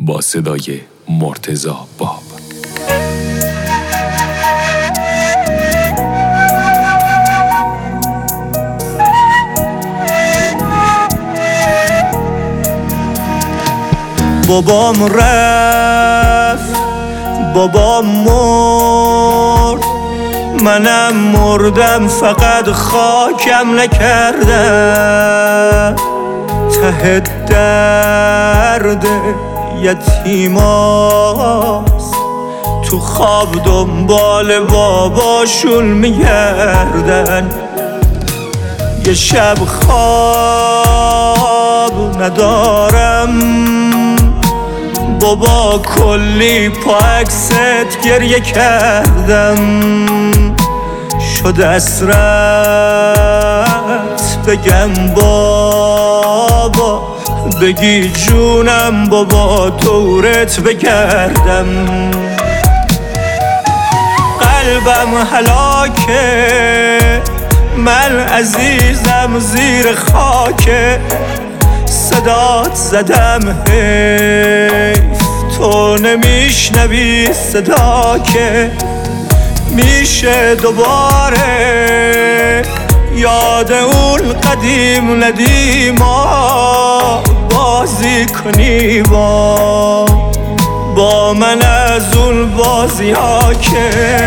با صدای مرتضی باب. بابام رفت، بابام مرد، منم مردم فقط خاکم نکردم. ته درد یتیماست، تو خواب دنبال باباشون میگردن. یه شب خواب ندارم، بابا کلی پا عکست گریه کردم. شد اسرت بگم بابا، بگی جونم بابا دورت بگردم. قلبم هلاکه، من عزیزم زیر خاکه. صدات زدم حیف تو نمیشنوی صدا که میشه دوباره یاد اون قدیم ندیما بازی کنی با من از اون بازی ها که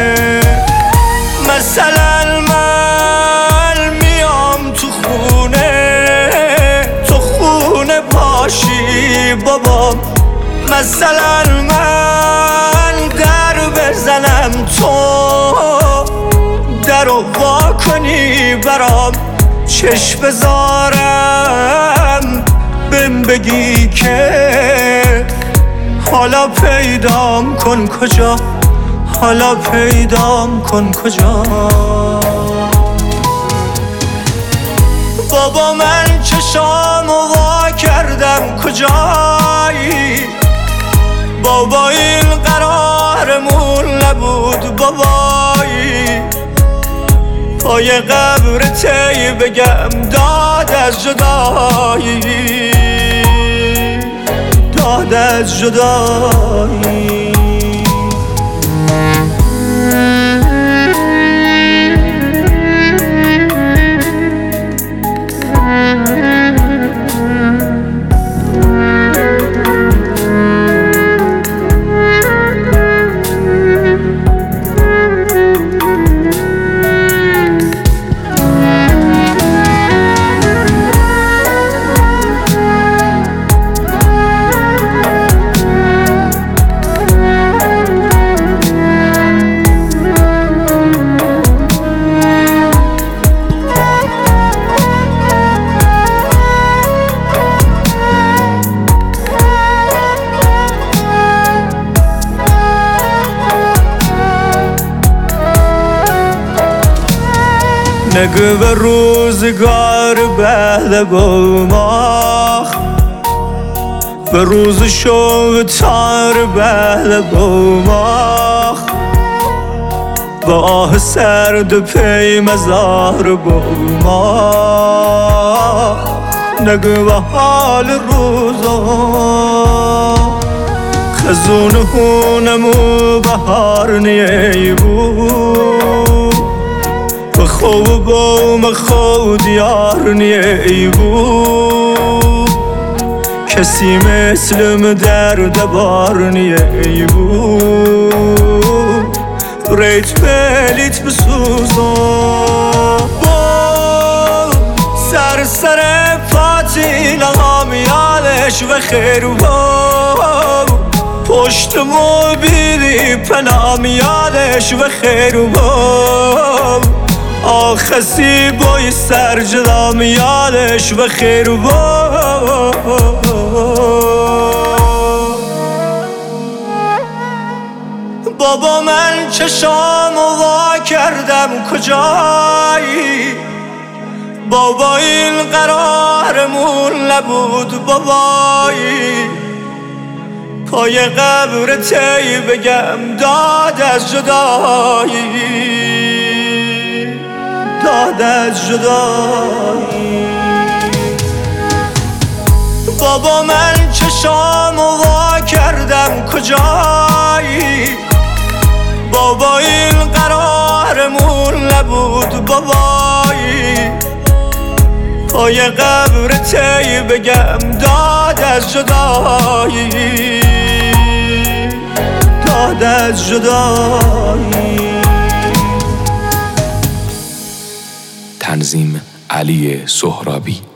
مثلا من میام تو خونه باشی بابا. مثلا من در بزنم تو درو وا کنی برام، چشم بذارم بهم بگی که حالا پیدام کن کجا، حالا پیدام کن کجا. بابا من چشامو وا کردم کجایی، بابا این قرارمون نبود بابایی. پای قبر تی بگم داد از جدایی، داد از جدایی. نگو به روزگار بعد بوماخ، به روز شو تار بعد بوماخ، به آه سرد پی مزار بوماخ. نگو به حال روزا خزون هونمو بهار نیبو، خوب بوم خود یار نیبو. کسی مثلم درد بار نیبو، ریت بلیت بسوزا با سر پاتیل هامیالش و خیر با پشت موبیلی پنامیالش و خیر با آخسی بای سر جدا میادش و خیر با. بابا من چشامو وا کردم کجایی، بابا این قرارمون نبود بابایی. پای قبر تی بگم داد از جدایی، داد از جدایی. بابا من چشامو وا کردم کجایی؟ بابا این قرارمون نبود بابایی. پای قبر تی بگم داد از جدایی، داد از جدایی. تنظیم علی سهرابی.